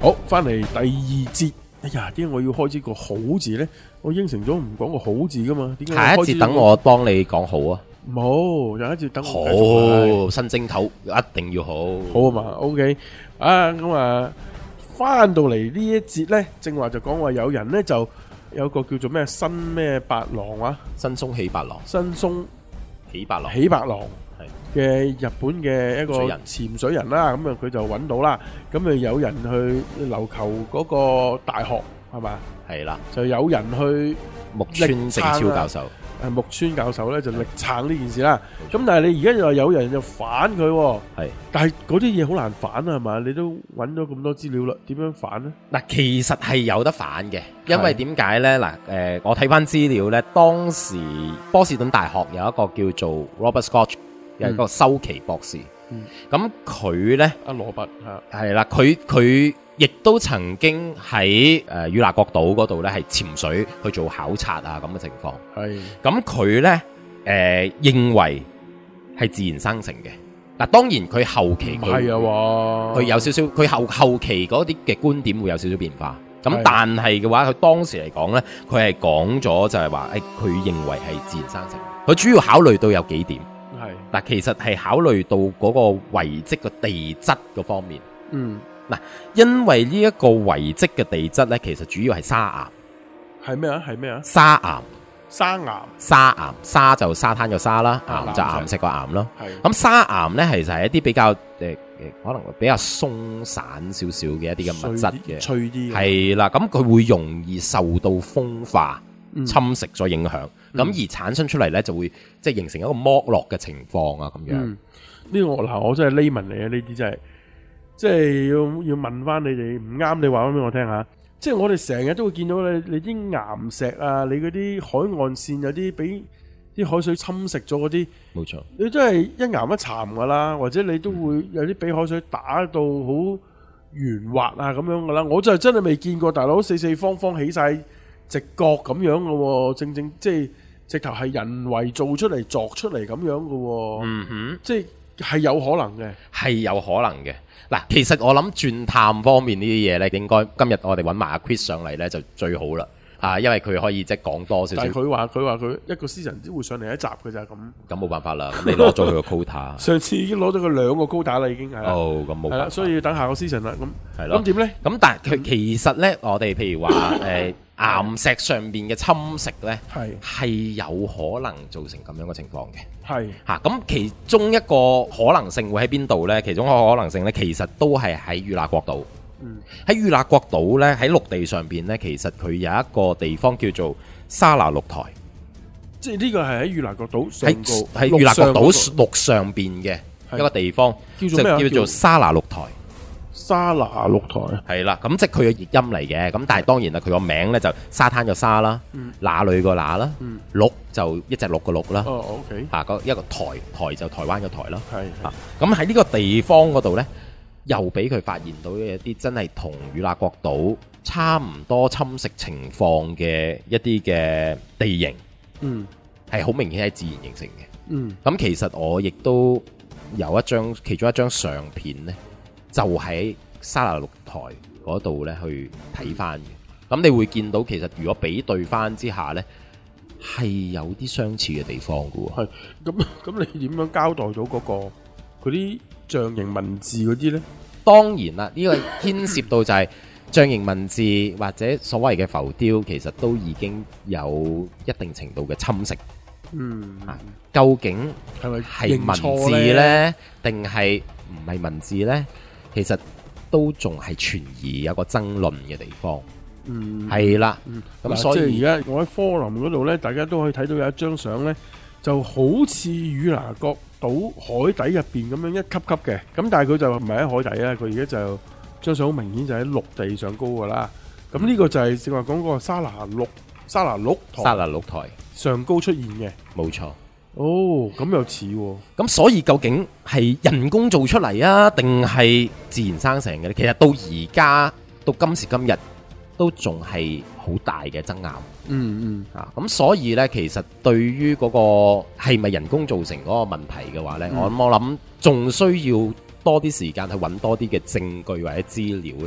好，翻嚟第二節。哎呀，點解我要開始個好字呢？我應承咗唔講個好字噶嘛？點解下一節等我幫你講好啊？ 唔好，有一節等我繼續好，新正頭一定要好。 好啊嘛 ，OK 啊，咁啊，翻到嚟呢一節呢，正話就講話有人呢就有個叫做咩新咩白狼啊， 新松喜白狼， 新松喜白狼， 喜白狼係嘅日本嘅一個潛水人啦，咁啊佢就揾到啦，咁啊有人去琉球嗰個大學係嘛， 係啦， 就有人去木村正超教授， 木村教授咧就力撐呢件事啦。咁但係你而家又話有人就反佢喎， 係， 但係嗰啲嘢好難反啊，係嘛？你都揾咗咁多資料啦，點樣反呢？ 嗱，其實係有得反嘅，因為點解呢？嗱，我睇翻資料呢，當時波士頓大學有一個叫做 Robert Scott，有一個修奇博士，咁佢呢， 阿羅拔係啦，佢亦都曾經喺與那國島嗰度呢係潛水去做考察啊咁嘅情況。 係， 咁佢呢認為係自然生成嘅。嗱，當然佢後期係啊， 佢有少少，佢後期嗰啲嘅觀點會有少少變化。咁係但係嘅話，佢當時嚟講呢，佢係講咗就係話，佢認為係自然生成。佢主要考慮到有幾點。嗱，其實係考慮到嗰個遺跡嘅地質嗰方面。嗱，因為呢一個遺跡嘅地質呢，其實主要係沙岩。 係咩啊？係咩啊？ 沙岩。 沙岩， 沙就沙灘嘅沙啦，岩就岩石個岩咯。咁沙岩呢，其實係一啲比較可能比較鬆散少少嘅一啲嘅物質嘅， 脆啲。係啦，咁佢會容易受到風化、侵蝕咗影響，咁而產生出嚟呢，就會即係形成一個剝落嘅情況啊，咁樣。 呢個嗱，我真係 layman 嚟啊！呢啲真係，即係要問翻你哋唔啱，你話翻俾我聽下。即係我哋成日都會見到你啲岩石啊，你嗰啲海岸線有啲俾啲海水侵蝕咗嗰啲， 冇錯， 你真係一岩一殘噶啦，或者你都會有啲俾海水打到好圓滑啊咁樣噶啦。我就真係未見過，大佬四四方方起晒直角咁樣噶喎，正即係直頭係人為做出嚟鑿出嚟咁樣噶喎。即係有可能嘅， 係有可能嘅。嗱，其實我諗鑽探方面呢啲嘢呢，應該今日我哋揾埋阿 Chris 上嚟呢就最好啦，因為佢可以即係講多少少。 但係佢話佢一個 season 只會上嚟一集嘅咋咁。 咁冇辦法啦，咁你攞咗佢個 quota。 上次已經攞咗佢2個 quota 啦，已經係。 哦，咁冇辦法。 所以要等下個 season 啦。咁係咯。 咁點呢？ 咁但係佢其實呢，我哋譬如話岩石上邊嘅侵蝕呢，係有可能造成咁樣嘅情況嘅。 係咁其中一個可能性會喺邊度呢？其中一個可能性呢，其實都係喺與那國島。喺與那國島呢，喺陸地上邊呢，其實佢有一個地方叫做沙拿鹿台。 即係呢個係喺與那國島上高， 喺與那國島陸上邊嘅一個地方，叫做沙拿鹿台。 沙拿鹿台係啦，咁即係佢嘅譯音嚟嘅，咁但係當然啦，佢個名咧就沙灘個沙啦，哪裏個哪啦，鹿就一隻鹿個鹿啦。 哦，OK。 一個台就台灣嘅台啦。 係。 咁喺呢個地方嗰度咧，又俾佢發現到一啲真係同與那國島差唔多侵蝕情況嘅一啲嘅地形。係好明顯係自然形成嘅。咁其實我亦都有其中一張相片咧。就喺沙拿鹿台嗰度咧去睇翻嘅，咁你會見到其實如果比對翻之下咧，係有啲相似嘅地方嘅喎。 係咁你點樣交代到嗰啲象形文字嗰啲咧？ 當然啦，呢個牽涉到就係象形文字或者所謂嘅浮雕，其實都已經有一定程度嘅侵蝕。究竟係文字咧，定係唔係文字咧？其實都仲係存疑，有個爭論嘅地方。係啦。咁所以而家我喺 forum 嗰度咧，大家都可以睇到有一張相咧，就好似與那國島海底入邊咁樣一級級嘅。咁但係佢就唔係喺海底啊，佢而家就張相好明顯就喺陸地上高噶啦。咁呢個就係正話講嗰個沙拿鹿台上高出現嘅。 冇錯。 哦，咁又似喎。 咁所以究竟係人工做出嚟啊，定係自然生成嘅咧？其實到而家到今時今日都仲係好大嘅爭拗。咁所以呢，其實對於嗰個係咪人工造成嗰個問題嘅話呢，我諗仲需要多啲時間去揾多啲嘅證據或者資料呢，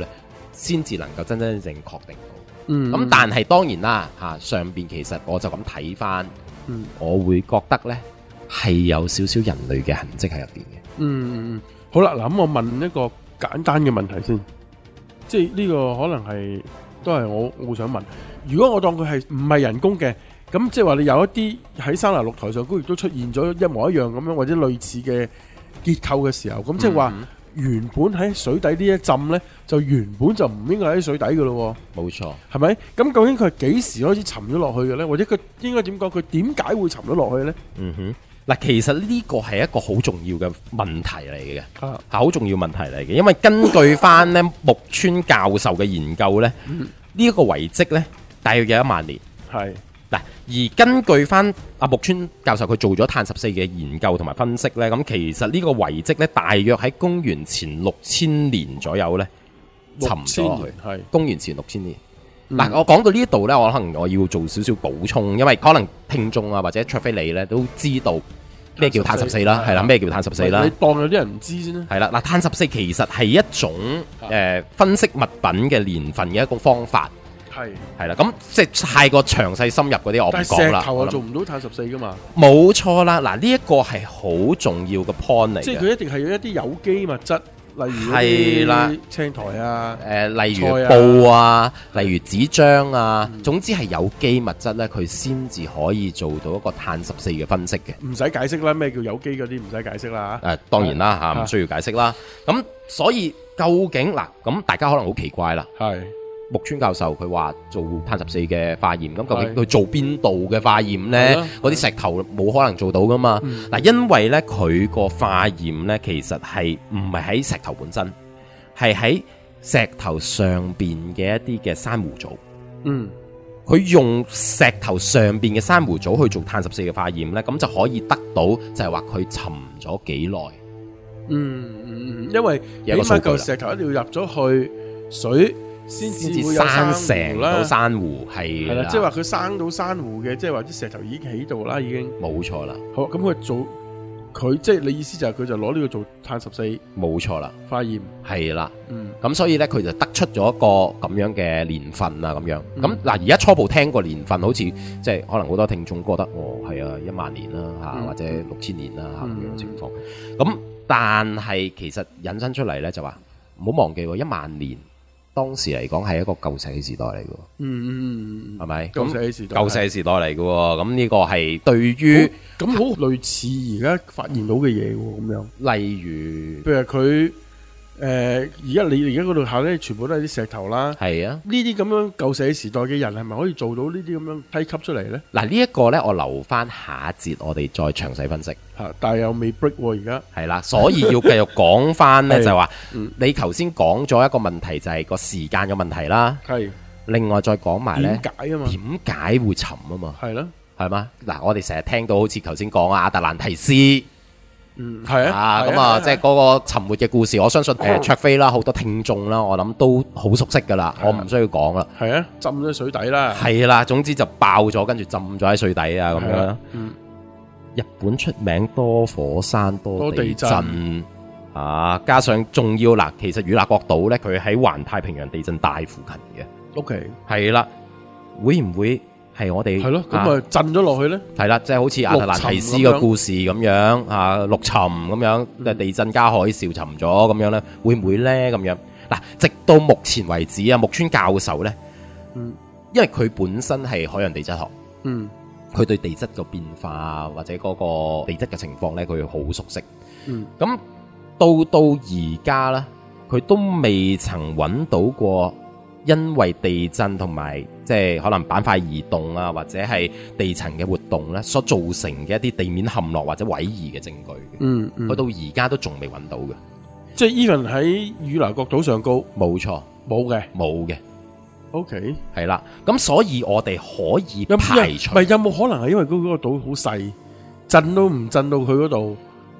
先至能夠真真正正確定到。 咁但係當然啦，上邊其實我就咁睇翻，我會覺得呢係有少少人類嘅痕跡喺入邊嘅。 好啦，嗱咁我問一個簡單嘅問題先，即係呢個可能係都係我想問，如果我當佢係唔係人工嘅，咁即係話你有一啲喺山崖綠台上高亦都出現咗一模一樣咁樣或者類似嘅結構嘅時候，咁即係話原本喺水底呢一浸呢，就原本就唔應該喺水底噶咯。 冇錯， 係咪？咁究竟佢係幾時開始沉咗落去嘅呢？或者佢應該點講？佢點解會沉咗落去呢？ 嗱，其實呢個係一個好重要嘅問題嚟嘅，係好重要問題嚟嘅，因為根據翻呢木村教授嘅研究呢，呢一個遺跡呢，大約有1萬年。係嗱，而根據翻阿木村教授佢做咗碳14嘅研究同埋分析呢，咁其實呢個遺跡呢，大約喺公元前6000年左右呢沉咗去。係公元前6000年。嗱，我講到呢度呢，我可能我要做少少補充，因為可能聽眾啊或者卓飛你呢都知道咩叫碳14啦，係啦，咩叫碳14啦？ 你當有啲人唔知先啦。係啦，嗱，碳14其實係一種分析物品嘅年份嘅一個方法。係啦，咁即係太過詳細深入嗰啲我唔講啦。但係石頭又做唔到碳14噶嘛？冇錯啦，嗱，呢一個係好重要嘅 point 嚟嘅。即係佢一定係要一啲有機物質。例如啲青苔啊， 例如布啊，例如紙張啊，總之係有機物質咧，佢先至可以做到一個碳14嘅分析嘅。唔使解釋啦，咩叫有機嗰啲唔使解釋啦。當然啦嚇，唔需要解釋啦。咁所以究竟嗱，咁大家可能好奇怪啦。係。木村教授佢話做碳14嘅化驗，咁究竟佢做邊度嘅化驗呢？嗰啲石頭冇可能做到噶嘛？嗱，因為呢，佢個化驗呢，其實係唔係喺石頭本身，係喺石頭上邊嘅一啲嘅珊瑚藻。佢用石頭上邊嘅珊瑚藻去做碳14嘅化驗呢，咁就可以得到就係話佢沉咗幾耐。因為起碼嚿石頭一定要入咗去水。先至生成到珊瑚，係啦，即係話佢生到珊瑚嘅，即係話啲石頭已經喺度啦，已經冇錯啦。好，咁佢做佢即係你意思就係佢就攞呢個做碳14，冇錯啦，化驗係啦。咁所以咧佢就得出咗一個咁樣嘅年份啊，咁樣。咁嗱，而家初步聽過年份，好似即係可能好多聽眾覺得係啊1萬年啦嚇，或者6000年啦嚇咁樣嘅情況。咁但係其實引申出嚟咧就話唔好忘記喎，1萬年。當時嚟講係一個舊石器時代嚟嘅，係咪？舊石器時代，舊石器時代嚟嘅，咁呢個係對於咁好類似而家發現到嘅嘢喎，咁樣。例如，譬如佢而家你而家嗰度考咧，全部都係啲石頭啦。係啊，呢啲咁樣舊石器時代嘅人係咪可以做到呢啲咁樣梯級出嚟咧？嗱，呢一個咧，我留翻下一節我哋再詳細分析。但係又未 break 喎，而家係啦，所以要繼續講翻咧，就係話你頭先講咗一個問題，就係個時間嘅問題啦。係，另外再講埋咧，點解啊嘛？點解會沉啊嘛？係咯，係嘛？嗱，我哋成日聽到好似頭先講阿特蘭提斯，係啊，咁啊，即係嗰個沉沒嘅故事，我相信卓飛啦，好多聽眾啦，我諗都好熟悉噶啦，我唔需要講啦。係啊，浸咗水底啦。係啦，總之就爆咗，跟住浸咗喺水底啊，咁樣。日本出名多火山多地震啊，加上仲要嗱，其實與那國島咧，佢喺環太平洋地震帶附近嘅。OK， 係啦，會唔會係我哋係咯？咁啊震咗落去咧？係啦，即係好似亞特蘭提斯嘅故事咁樣啊，陸沉咁樣，地震加海嘯沉咗咁樣咧，會唔會咧？咁樣嗱，直到目前為止啊，木村教授咧，因為佢本身係海洋地質學，佢對地質嘅變化或者嗰個地質嘅情況咧，佢好熟悉。咁到而家咧，佢都未曾揾到過因為地震同埋即係可能板塊移動啊，或者係地層嘅活動咧，所造成嘅一啲地面陷落或者位移嘅證據。去到而家都仲未揾到嘅。即係 even 喺與那國島上高，冇錯，冇嘅。OK， 係啦，咁所以我哋可以排除，唔係有冇可能係因為嗰個島好細，震都唔震到佢嗰度，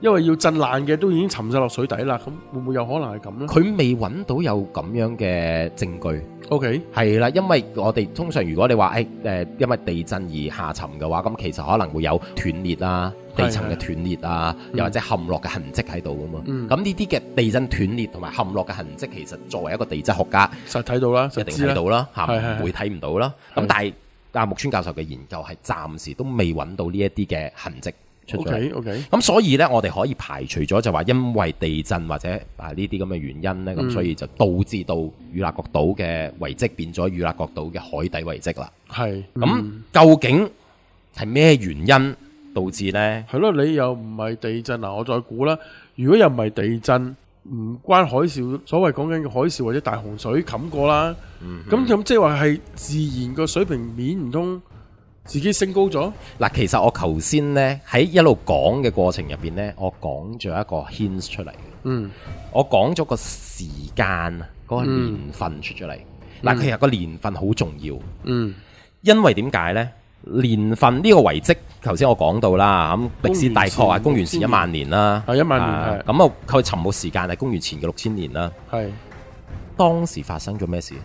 因為要震爛嘅都已經沉晒落水底啦，咁會唔會有可能係咁呢？ 佢未揾到有咁樣嘅證據。 OK， 係啦，因為我哋通常如果你話因為地震而下沉嘅話，咁其實可能會有斷裂啊、地層嘅斷裂啊，又或者陷落嘅痕跡喺度噶嘛。咁呢啲嘅地震斷裂同埋陷落嘅痕跡，其實作為一個地質學家， 實睇到啦， 一定睇到啦，唔會睇唔到啦。咁係但係阿木村教授嘅研究係暫時都未揾到呢一啲嘅痕跡出咗嚟。 OK， 咁所以呢，我哋可以排除咗就話因為地震或者呢啲咁嘅原因呢，咁所以就導致到與那國島嘅遺跡變咗與那國島嘅海底遺跡啦。 係咁究竟係咩原因導致呢？ 係咯，你又唔係地震嗱，我再估啦。如果又唔係地震，唔關海嘯，所謂講緊嘅海嘯或者大洪水冚過啦。咁即係話係自然個水平面唔通自己升高咗？ 嗱，其實我頭先呢，喺一路講嘅過程入邊呢，我講咗一個 hint 出嚟。我講咗個時間嗰個年份出咗嚟。嗱，其實個年份好重要。因為點解呢？年份呢個遺跡，頭先我講到啦，咁歷史大概係公元前10000年啦， 係10000年係。 咁啊，佢沉沒時間係公元前嘅6000年啦。 係當時發生咗咩事？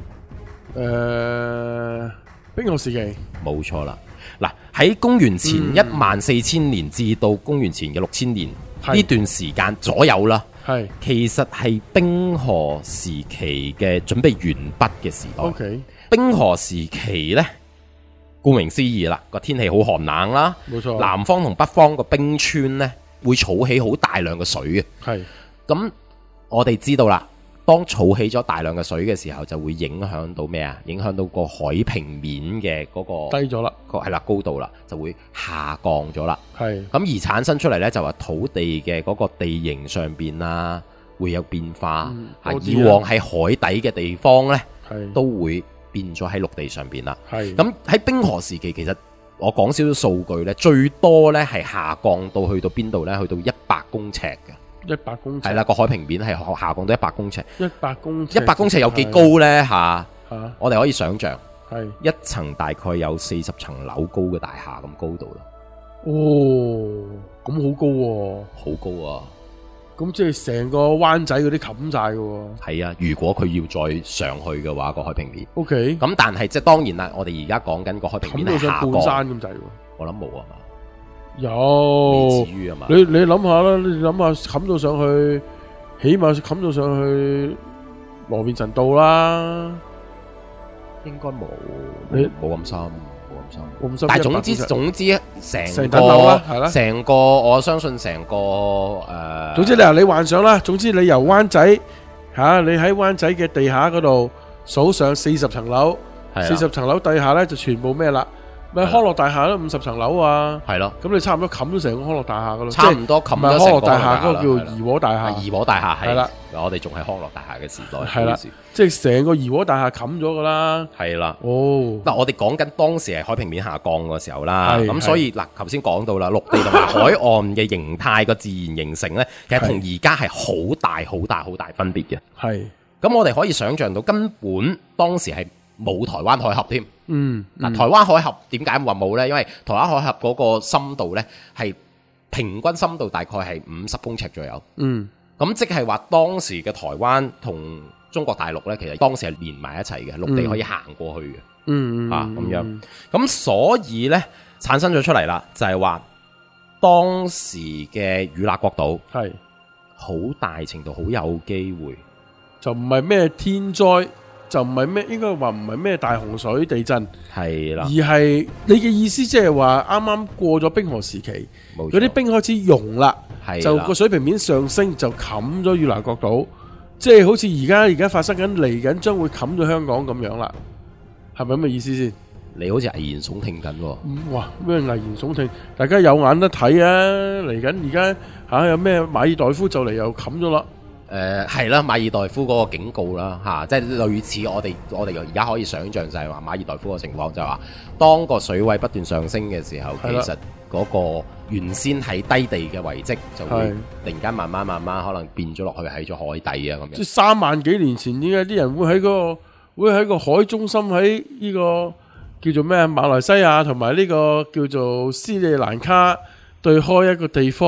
冰河時期， 冇錯啦。嗱，喺公元前14000年至到公元前嘅6000年呢段時間左右啦， 係其實係冰河時期嘅準備完畢嘅時代。 OK， 冰河時期呢，顧名思義啦，個天氣好寒冷啦， 冇錯。 南方同北方個冰川呢會儲起好大量嘅水嘅。 係咁，我哋知道啦，當儲起咗大量嘅水嘅時候，就會影響到咩啊？影響到個海平面嘅嗰個低咗啦， 係啦，高度啦，就會下降咗啦。 係咁而產生出嚟呢，就話土地嘅嗰個地形上邊啊，會有變化。以往喺海底嘅地方呢，都會變咗喺陸地上邊啦。 係咁喺冰河時期，其實我講少少數據呢，最多呢係下降到去到邊度呢？去到100公尺嘅。 100公尺係啦，個海平面係下降到100公尺。 100公尺 100公尺有幾高呢？我哋可以想象， 係一層大概有40層樓高嘅大廈咁高度啦。 哦，咁好高喎， 好高啊！ 咁即係成個灣仔嗰啲冚晒嘅喎。 係啊，如果佢要再上去嘅話，個海平面 OK。 咁但係即係當然啦，我哋而家講緊個海平面係下降， 半山咁滯喎。 我諗冇啊嘛。 有， 未至於啊嘛。 你諗下啦，你諗下冚到上去，起碼冚到上去羅便臣道啦。 應該冇， 你冇咁深，冇咁深。 深。 但係總之成棟樓啦，係啦， 成個我相信成個總之你幻想啦，總之你由灣仔你喺灣仔嘅地下嗰度數上40層樓，40層樓底下咧就全部咩啦？咪康樂大廈都50層樓啊，係咯，咁你差唔多冚咗成個康樂大廈噶咯， 差唔多冚咗成個康樂大廈嗰個叫怡和大廈， 怡和大廈係啦， 我哋仲係康樂大廈嘅時代， 係啦，即係成個怡和大廈冚咗噶啦， 係啦， 哦， 嗱我哋講緊當時係海平面下降嘅時候啦，咁所以嗱頭先講到啦，陸地同埋海岸嘅形態個自然形成咧，其實同而家係好大分別嘅，係，咁我哋可以想象到根本當時係冇台灣海峽添。嗱，台灣海峽點解話冇呢？因為台灣海峽嗰個深度呢，係平均深度大概係50公尺左右。咁即係話當時嘅台灣同中國大陸呢，其實當時係連埋一齊嘅，陸地可以行過去嘅。咁樣。咁所以呢，產生咗出嚟啦，就係話當時嘅與那國島係好大程度好有機會， 就唔係咩天災。就唔係咩，應該話唔係咩大洪水、地震，係啦，而係你嘅意思即係話啱啱過咗冰河時期，嗰啲冰開始融啦，就個水平面上升，就冚咗與那國島，即係好似而家發生緊嚟緊，將會冚咗香港咁樣啦，係咪咁嘅意思先？ 你好似危言聳聽緊喎！ 哇，咩危言聳聽？大家有眼得睇啊！嚟緊而家有咩馬爾代夫就嚟又冚咗啦。 係啦，馬爾代夫嗰個警告啦，即係類似我哋而家可以想象就係話馬爾代夫嘅情況，就係話當個水位不斷上升嘅時候，其實嗰個原先喺低地嘅遺跡就會突然間慢慢可能變咗落去喺咗海底啊咁樣。即係3萬幾年前，點解啲人會喺個海中心喺呢個叫做咩馬來西亞同埋呢個叫做斯里蘭卡對開一個地方？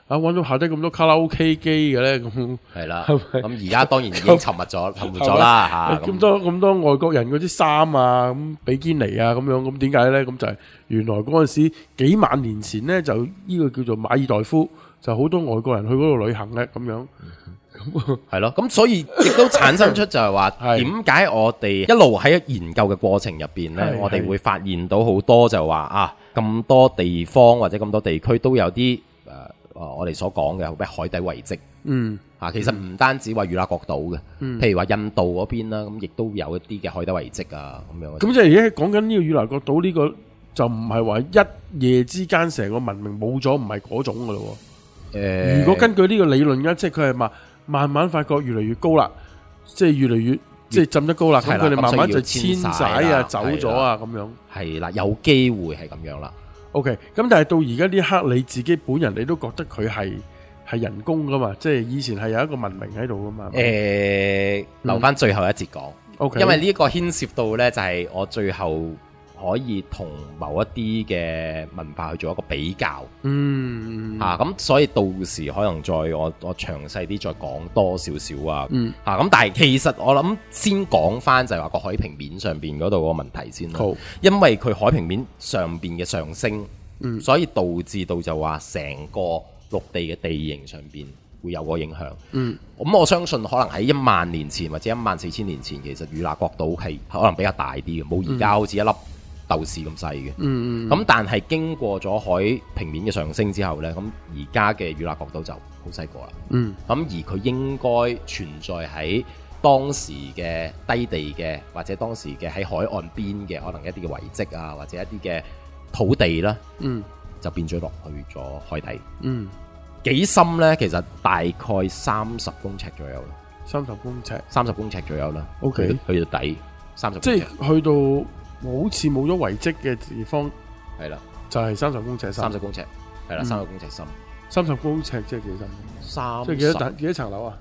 揾到下低咁多卡拉 OK 機嘅咧？咁係啦， 係咪咁而家當然已經沉沒咗啦嚇。 咁多外國人嗰啲衫啊，咁比堅尼啊咁樣，咁點解咧？咁就係原來嗰陣時幾萬年前咧，就呢個叫做馬爾代夫，就好多外國人去嗰度旅行咧，咁樣。 係咯，咁所以亦都產生出就係話點解我哋一路喺研究嘅過程入邊咧，我哋會發現到好多就話啊，咁多地方或者咁多地區都有啲我哋所講嘅咩海底遺跡。其實唔單止話與那國島嘅，譬如話印度嗰邊啦，咁亦都有一啲嘅海底遺跡啊咁樣。 咁即係而家講緊呢個與那國島呢個，就唔係話一夜之間成個文明冇咗，唔係嗰種噶咯。如果根據呢個理論咧，即係佢係慢慢發覺越嚟越高啦，即係越嚟越即係浸得高啦，咁佢哋慢慢就遷徙啊，走咗啊，咁樣。係啦， 有機會係咁樣啦。 OK，咁但係到而家呢一刻，你自己本人你都覺得佢係人工噶嘛？即係以前係有一個文明喺度噶嘛？ 留翻最後一節講。 OK， 因為呢個牽涉到呢，就係我最後可以同某一啲嘅文化去做一個比較。咁所以到時可能再我詳細啲再講多少少啊。咁但係其實我諗先講翻就係話個海平面上邊嗰度個問題先啦。因為佢海平面上邊嘅上升，所以導致到就話成個陸地嘅地形上邊會有個影響。咁我相信可能喺1萬年前或者14000年前，其實與那國島係可能比較大啲嘅，冇而家好似一粒豆豉咁細嘅。咁但係經過咗海平面嘅上升之後呢，咁而家嘅與那國島就好細個啦。咁而佢應該存在喺當時嘅低地嘅，或者當時嘅喺海岸邊嘅可能一啲嘅遺跡啊，或者一啲嘅土地啦，就變咗落去咗海底。幾深呢？其實大概30公尺左右啦。30公尺左右啦。OK， 去到底30公尺， 即係去到好似冇咗遺跡嘅地方， 係啦， 就係30公尺深。 30公尺，係啦，30公尺深。 30公尺即係幾深？即係幾多層樓啊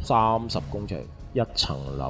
？30公尺一層樓，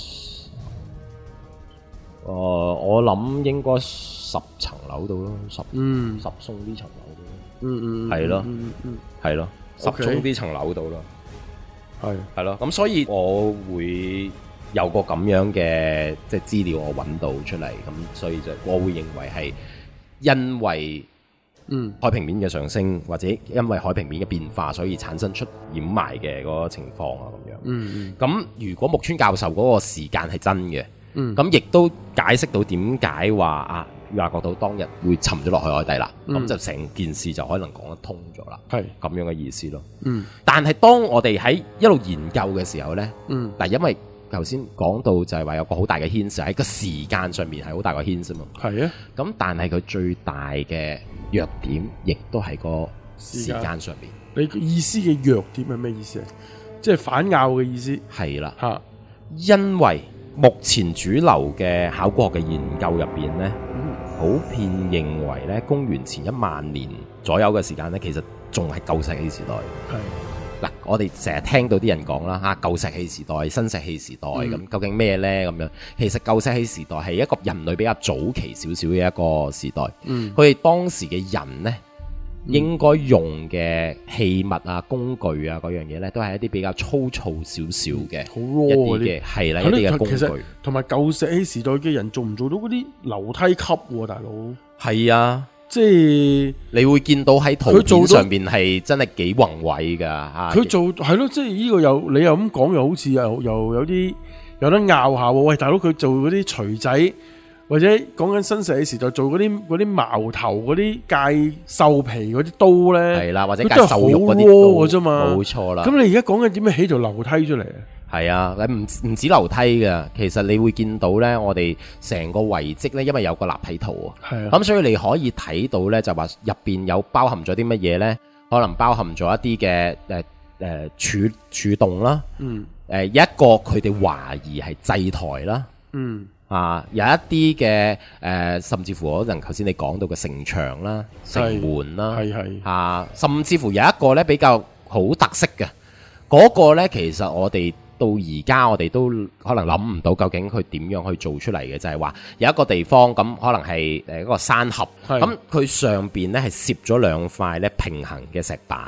我諗應該10層樓到咯，10鬆啲層樓到咯。係咯，係咯，10鬆啲層樓到咯。係咯，咁所以我會有個咁樣嘅即係資料我揾到出嚟，咁所以就我會認為係因為海平面嘅上升，或者因為海平面嘅變化，所以產生出掩埋嘅嗰個情況啊咁樣。咁如果木村教授嗰個時間係真嘅，咁亦都解釋到點解話與那國島當日會沉咗落去海底啦，咁就成件事就可能講得通咗啦，係咁樣嘅意思咯。但係當我哋喺一路研究嘅時候呢，但因為頭先講到就係話有個好大嘅牽涉喺個時間上面係好大個牽涉嘛，係啊。咁但係佢最大嘅弱點亦都係個時間上面。 你意思嘅弱點係咩意思啊？即係反拗嘅意思。 係啦，因為目前主流嘅考古學嘅研究入邊呢，普遍認為呢，公元前1萬年左右嘅時間呢，其實仲係舊石器時代。嗱，我哋成日聽到啲人講啦，舊石器時代、新石器時代咁，究竟咩呢？咁樣其實舊石器時代係一個人類比較早期少少嘅一個時代。佢哋當時嘅人呢，應該用嘅器物啊、工具啊嗰樣嘢呢，都係一啲比較粗糙少少嘅，好 raw 嘅，係啦，一啲嘅工具。同埋舊石器時代嘅人做唔做到嗰啲樓梯級喎，大佬？係啊。即係你會見到喺圖片上面係真係幾宏偉噶，佢做係咯，即係呢個你又咁講，又好似又有啲有得拗下喎。喂，大佬，佢做嗰啲錘仔，或者講緊新石器時代做嗰啲矛頭嗰啲戒獸皮嗰啲刀咧，係啦，或者戒獸肉嗰啲刀嘅啫嘛，冇錯啦。咁你而家講緊點樣起條樓梯出嚟啊？係啊，唔止樓梯嘅，其實你會見到呢，我哋成個遺跡呢，因為有個立體圖啊，咁所以你可以睇到呢，就話入邊有包含咗啲乜嘢呢？可能包含咗一啲嘅柱洞啦，有一個佢哋懷疑係祭台啦，有一啲嘅甚至乎可能頭先你講到嘅城牆啦、城門啦，甚至乎有一個呢比較好特色嘅嗰個呢，其實我哋到而家我哋都可能諗唔到究竟佢點樣去做出嚟嘅，就係話有一個地方咁，可能係一個山峽，咁佢上邊呢係攝咗2塊咧平行嘅石板嘅，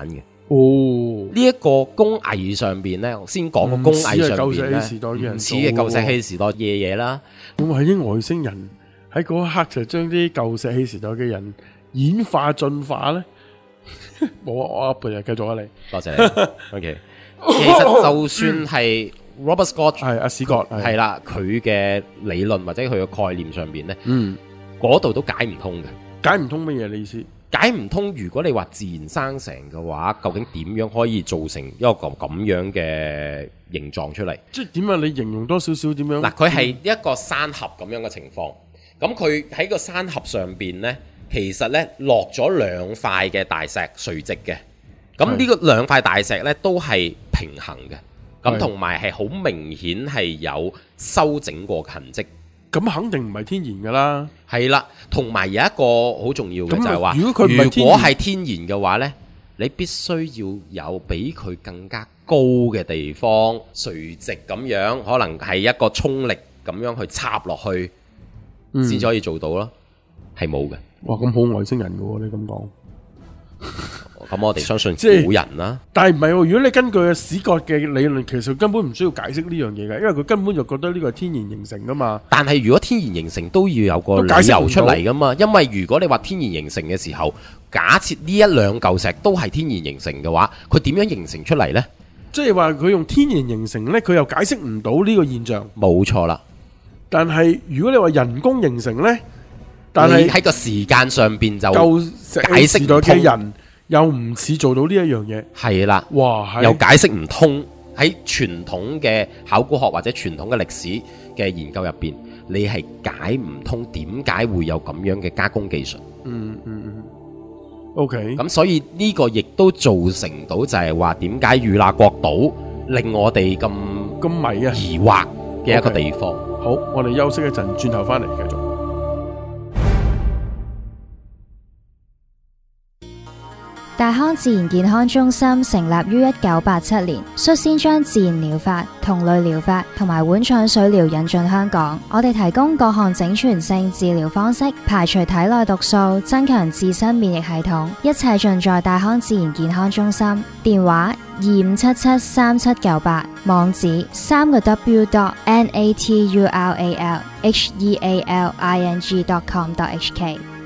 哦， 呢一個工藝上邊咧，先講個工藝上邊咧， 唔似係舊石器時代嘅人唔似嘅舊石器時代嘅嘢啦。 會唔會係啲外星人喺嗰一刻就將啲舊石器時代嘅人演化進化咧？冇啊，我噏嘅就繼續啊，你多謝你。OK， 其實就算係 Robert Scott 係阿史葛係啦，佢嘅理論或者佢嘅概念上邊咧， 嗯， 嗰度都解唔通嘅。 解唔通乜嘢？你意思？ 解唔通，如果你話自然生成嘅話，究竟點樣可以造成一個咁樣嘅形狀出嚟？ 即係點啊？你形容多少少點樣？ 嗱，佢係一個山盒咁樣嘅情況。咁佢喺個山盒上邊呢，其實呢落咗兩塊嘅大石垂直嘅。咁呢個兩塊大石呢都係平衡嘅。咁同埋係好明顯係有修整過嘅痕跡。 咁肯定唔係天然㗎啦。係啦，同埋有一個好重要嘅就係話， 如果係天然嘅話呢，你必須要有比佢更加高嘅地方，垂直咁樣，可能係一個衝力咁樣去插落去，先至可以做到咯。係冇嘅。 哇，咁好外星人㗎喎！你咁講。 咁我哋相信古人啦， 但係唔係喎？如果你根據史葛嘅理論，其實根本唔需要解釋呢樣嘢嘅，因為佢根本就覺得呢個係天然形成噶嘛。 但係如果天然形成都要有個理由出嚟噶嘛，因為如果你話天然形成嘅時候，假設呢一兩嚿石都係天然形成嘅話，佢點樣形成出嚟呢？ 即係話佢用天然形成呢，佢又解釋唔到呢個現象。 冇錯啦。 但係如果你話人工形成呢，但係喺個時間上邊就舊解釋唔通嘅人。又唔似做到呢一樣嘢， 係啦， 哇， 又解釋唔通。喺傳統嘅考古學或者傳統嘅歷史嘅研究入邊，你係解唔通點解會有咁樣嘅加工技術。 OK。 咁所以呢個亦都造成到就係話點解與那國島令我哋咁迷啊疑惑嘅一個地方。 好，我哋休息一陣，轉頭翻嚟繼續。 大康自然健康中心成立於1987年，率先將自然療法、同類療法同埋碗廠水療引進香港。我哋提供各項整全性治療方式，排除體內毒素，增強自身免疫系統，一切盡在大康自然健康中心。電話25773798，網址3w.natural healing.com.hk。